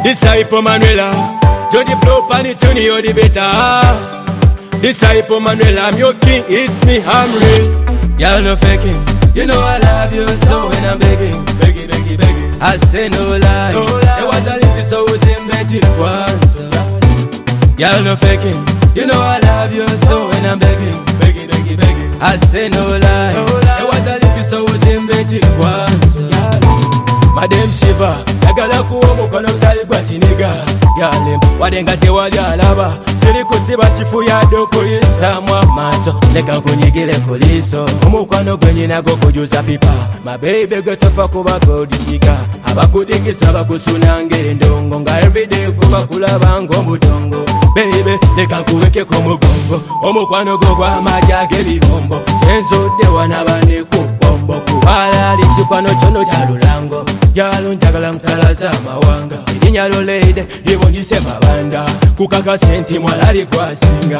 Disciple Manuela, Jody Blow, Panituni, or the better. Disciple Manuela, I'm your king, it's me, I'm real. Y'all no faking, you know I love you so when I'm begging, begging, begging, begging. I say no lie, no lie. I want to live this always in bed once. Y'all no faking, you know I love you so when I'm begging, begging, begging, begging. I say no lie, no lie. I want to live this always in bed once. Madam Shiva, nagala kuwa mukono kutali kwa chiniga. Yale, wadenga tewali alaba. Siri kusiba chifu ya doko yisamwa maso. Leka kunyigile kuliso. Umukwano kwenye nago kujuza pipa. Mabebe getofa kuba kodisika. Abakudingisa bakusunange ndongo. Nga everyday kuba kulabango mutongo. Baby, leka kuweke kumugongo. Umukwano gogwa majage bibombo. Chenzo dewa nabane kubombo. Kuhala lichikwano chono chalulango. Yalo njagala mtalaza mawanga. Inyalo leide, libonyise mabanda. Kukaka senti mwalali kwa singa.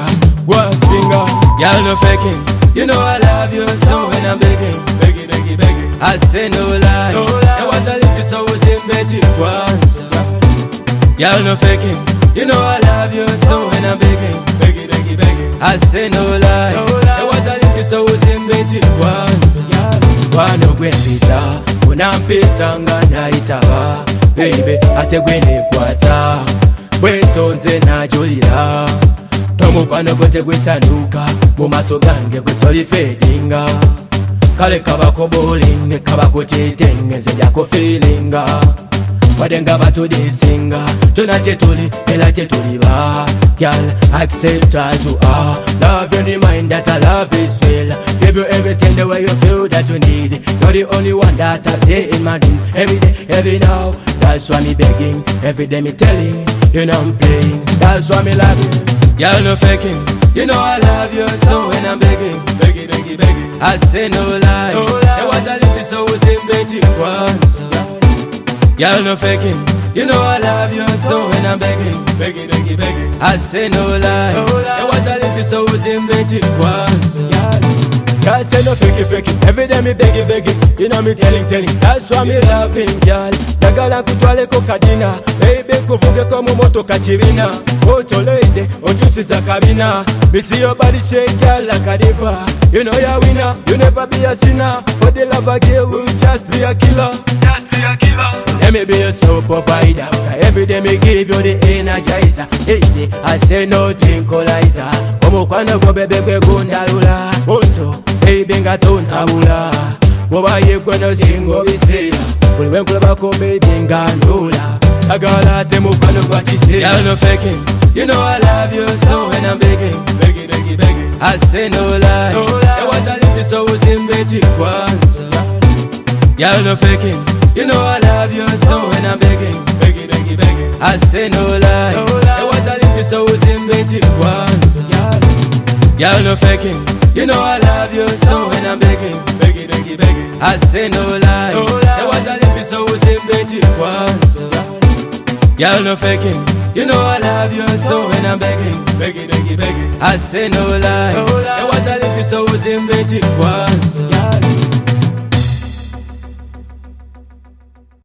Y'all no faking, you know I love you so when I'm begging, begging, begging, begging. I say no lie, no lie. I want to live this always in bed once. Y'all no faking, you know I love you so when I'm begging, begging, begging, begging. I say no lie, no lie. I want to live this always in bed once. Wano gwembita, unampita nga naitaba. Baby, ase gwene kwasa. Wetonze na julira. Tomukwano kote gwesanuka. Mumaso gange gwetoli fedinga. Kale kabako bowling, kabako titenge. Zedako feelinga. Wadenga batu disinga. Jona tetuli, ela tetuli ba. Girl, accept as you are. Love you, remind that I love is real. Give you everything the way you feel that you need. You're the only one that I see in my dreams. Every day, every now. That's why me begging. Every day me telling. You know I'm playing. That's why me love you. Y'all no faking. You know I love you so when I'm begging, begging, begging, begging. I say no lie, no lie. I want to live this always in bed once. Y'all no faking. You know I love you so when I'm begging, begging, begging, begging. I say no lie, no lie. I want to live this always in bed once. Y'all say no faking, faking. Every day me begging, begging. You know me telling. That's why me loving y'all. Nagala kutwale kokadina. Baby kuvuge kwa moto kachirina. Otolede, otusiza kabina. Bisi your body shake y'all like a diva. You know you're winner, you never be a sinner. For the love of you will just be a killer. Just be a killer. Let me be your soul provider. Every day me give you the energizer. Hey, I say no tranquilizer. Omukwano go bebe gwe gundalula. Oto, baby nga tontabula. Woba yekwe no singo bisera. Buli wenkulabako baby nga ndula. Sagala te mukwano gwa kisera. Y'all no faking, you know I love you so when I'm begging, begging, begging, begging. I say no lie, no lie. I want to live this always in bed once. Y'all no faking, you know I love you so when I'm begging, begging, begging, begging. I say no lie, no lie. I want to live this always in bed once. Y'all no faking, you know I love you so when I'm begging, begging, begging, begging. I say no lie, no lie. I want to live this always in bed once. Y'all no faking, you know I love you so when I'm begging, begging, begging, begging. I say no lie, no lie. I want to live this always in bed once.